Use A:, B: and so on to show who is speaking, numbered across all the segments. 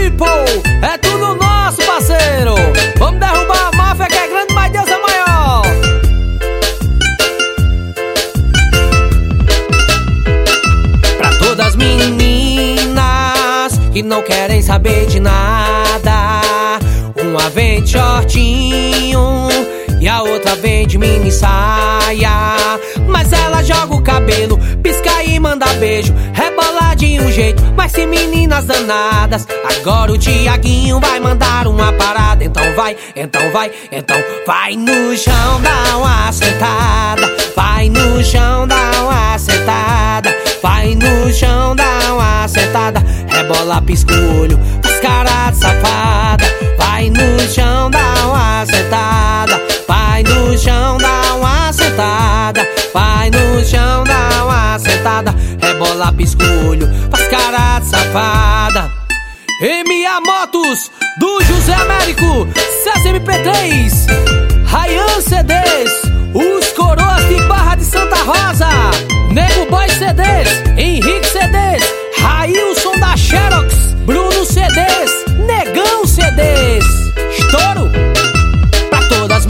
A: people, é tudo nosso, parceiro. Vamos derrubar a máfia que é grande, mas Deus é maior. Pra todas as meninas que não querem saber de nada, uma vende shortinho e a outra vende mini saia. Mas ela joga o cabelo, pisca e manda beijo, rebola de um jeito, mas se meninas danadas. Agora o Tiaguinho vai mandar uma parada. Então vai, então vai, então vai no chão, dá uma sentada. Vai no chão, dá uma sentada. Vai no chão, dá uma sentada. Rebola, pisca o olho, faz cara de safada. Vai no chão, dá uma sentada. Vai no chão, dá uma sentada. Vai no chão, dá uma sentada. Rebola, pisca o olho, faz cara de safada. MA Motos, do José Américo, CSMP3, Ryan CDs, os Coroas de Barra de Santa Rosa, Nego Boy CDs, Henrique CDs, Railson da Xerox, Bruno CDs, Negão CDs. Estouro pra todas as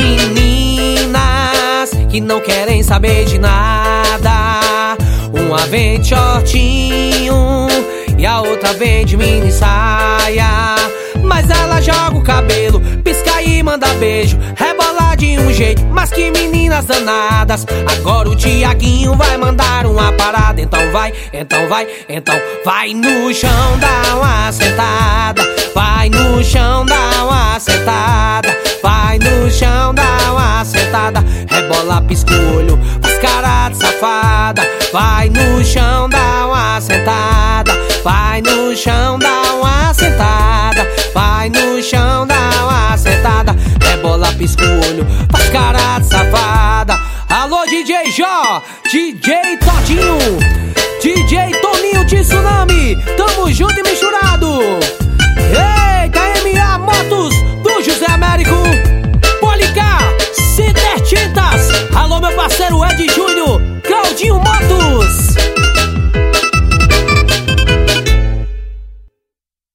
A: meninas que não querem saber de nada. Uma vende shortinho e a outra vende mini saia. Mas ela joga o cabelo, pisca e manda beijo, rebola de um jeito, mas que meninas danadas. Agora o Tiaguinho vai mandar uma parada. Então vai, então vai, então vai no chão, dá uma sentada. Vai no chão, dá uma sentada. Vai no chão, dá uma sentada. Rebola, pisca o olho, faz cara de safada. Vai no chão, dá uma sentada. Vai no chão, dá uma sentada. Vai no chão, dá uma sentada. Rebola, pisca o olho, faz cara de safada. Alô DJ Jó, DJ Todinho, DJ Toninho de Tsunami, tamo junto e misturado.